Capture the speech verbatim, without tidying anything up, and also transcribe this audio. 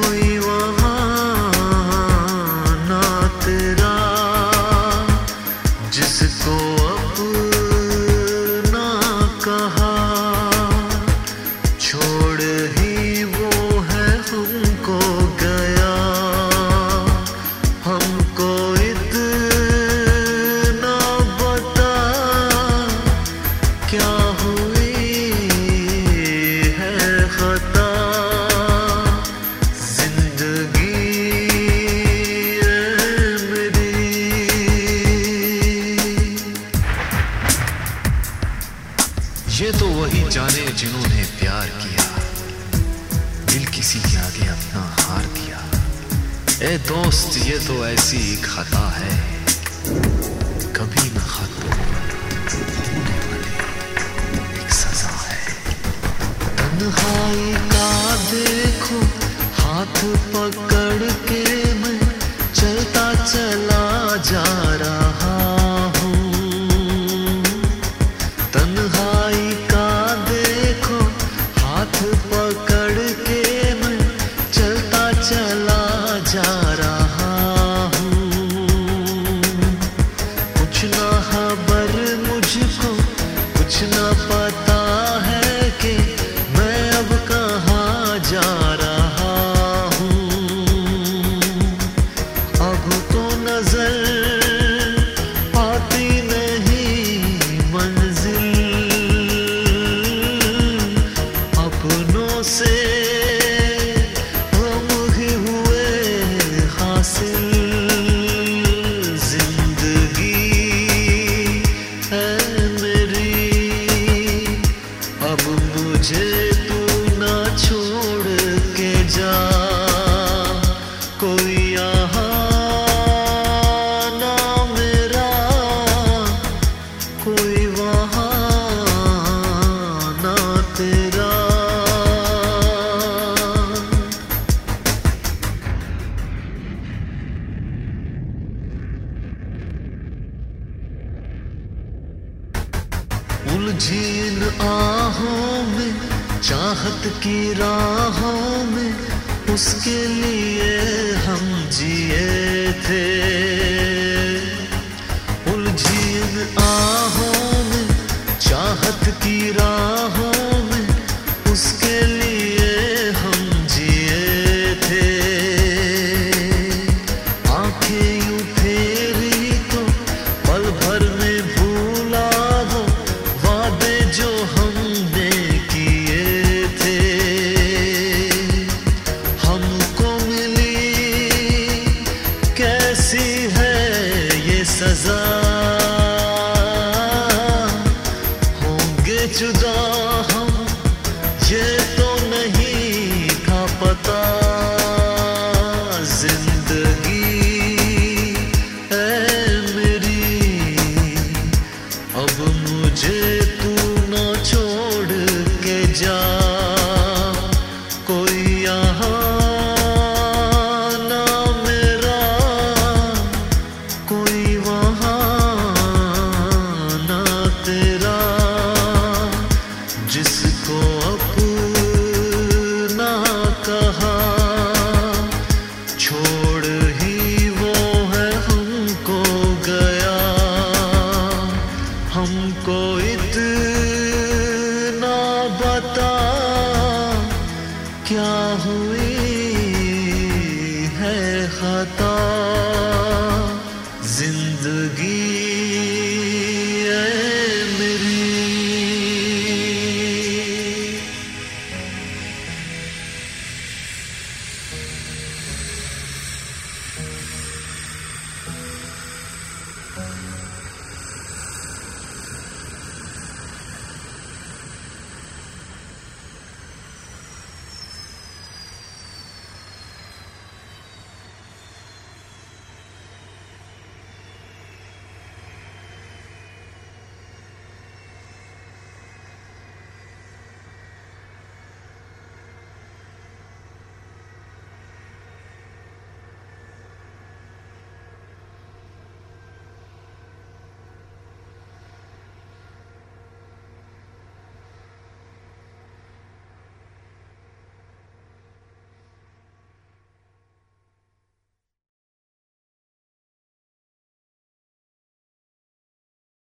कोई वहाँ ना तेरा, जिसको अपना कहा, छोड़ ही वो है हमको गया। हमको इतना बता क्या हुई है खता, जिंदगी मेरी। ये तो वही जाने जिन्होंने प्यार किया, दिल किसी के आगे अपना हार दिया। ए दोस्त ये तो ऐसी एक खता है, कभी न खत्म होने वाली एक सजा है। तन्हाई का देखो हाथ पकड़ के मैं चलता चला जा रहा हूँ। तन्हाई का देखो हाथ पकड़ के मैं चलता चला जा रहा हूँ। कुछ ना खबर मुझको, कुछ ना पता है कि मैं अब कहाँ जा रहा हूँ। अब तो नजर आती नहीं मंजिल, अपनों से हम ही हुए हासिल। जिंदगी है मेरी, अब मुझे तू ना छोड़ के जा। कोई यहाँ ना मेरा, कोई वहाँ ना तेरा। उलझी इन आहों में, चाहत की राहों में, उसके लिए हम जिए थे। उलझी इन आहों में, चाहत की राहों में, उसके लिए हम जिए थे। आंखें यूं फेरी तो पल भर में भूला वो वादे जो हमने किए थे। हमको मिली कैसी है ये सजा, होंगे जुदा हम ये तो नहीं था पता। जिंदगी है मेरी, अब मुझे तू ना छोड़ के जा। कोई यहाँ ना मेरा, कोई वहाँ ना तेरा, जिसको अपना कहा, छोड़ ही वो है हमको गया। हमको इतना बता क्या हुई है खता।